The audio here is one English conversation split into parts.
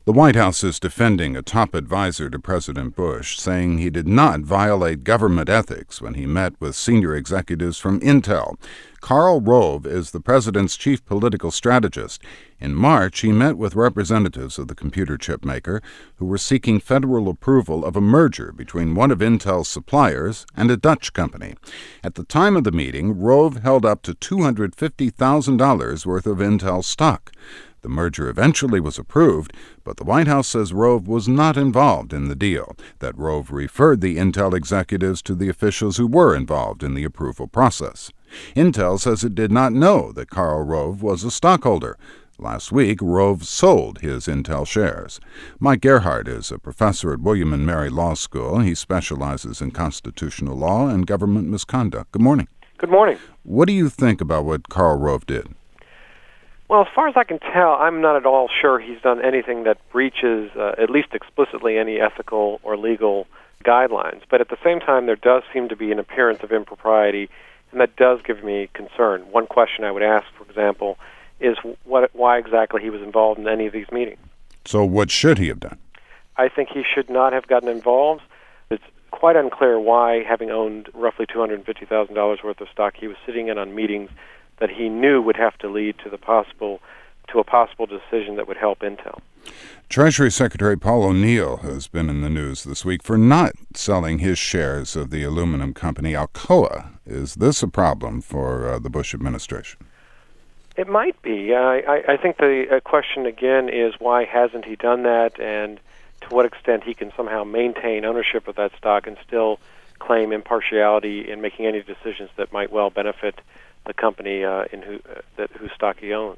The White House is defending a top advisor to President Bush, saying he did not violate government ethics when he met with senior executives from Intel. Karl Rove is the president's chief political strategist. In March, he met with representatives of the computer chip maker who were seeking federal approval of a merger between one of Intel's suppliers and a Dutch company. At the time of the meeting, Rove held up to $250,000 worth of Intel stock. The merger eventually was approved, but the White House says Rove was not involved in the deal, that Rove referred the Intel executives to the officials who were involved in the approval process. Intel says it did not know that Karl Rove was a stockholder. Last week, Rove sold his Intel shares. Mike Gerhardt is a professor at William & Mary Law School. He specializes in constitutional law and government misconduct. Good morning. Good morning. What do you think about what Karl Rove did? Well, as far as I can tell, I'm not at all sure he's done anything that breaches, at least explicitly, any ethical or legal guidelines. But at the same time, there does seem to be an appearance of impropriety, and that does give me concern. One question I would ask, for example, is why exactly he was involved in any of these meetings. So what should he have done? I think he should not have gotten involved. It's quite unclear why, having owned roughly $250,000 worth of stock, he was sitting in on meetings that he knew would have to lead to a possible decision that would help Intel. Treasury Secretary Paul O'Neill has been in the news this week for not selling his shares of the aluminum company Alcoa. Is this a problem for the Bush administration? It might be. I think the question again is why hasn't he done that, and to what extent he can somehow maintain ownership of that stock and still claim impartiality in making any decisions that might well benefit the company whose stock he owns.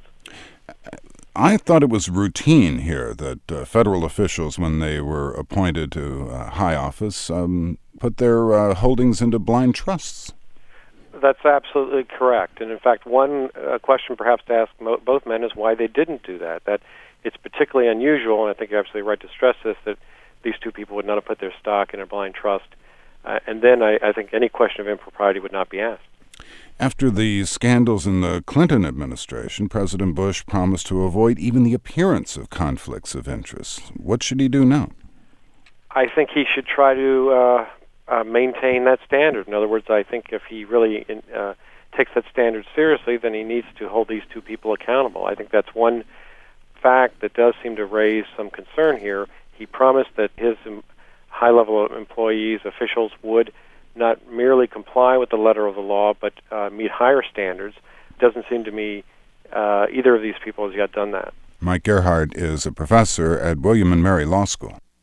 I thought it was routine here that federal officials, when they were appointed to high office, put their holdings into blind trusts. That's absolutely correct. And in fact, one question perhaps to ask both men is why they didn't do that. That it's particularly unusual, and I think you're absolutely right to stress this, that these two people would not have put their stock in a blind trust. And then I think any question of impropriety would not be asked. After the scandals in the Clinton administration, President Bush promised to avoid even the appearance of conflicts of interest. What should he do now? I think he should try to maintain that standard. In other words, I think if he really takes that standard seriously, then he needs to hold these two people accountable. I think that's one fact that does seem to raise some concern here. He promised that his high-level employees, officials, would not merely comply with the letter of the law, but meet higher standards. Doesn't seem to me either of these people has yet done that. Mike Gerhardt is a professor at William & Mary Law School.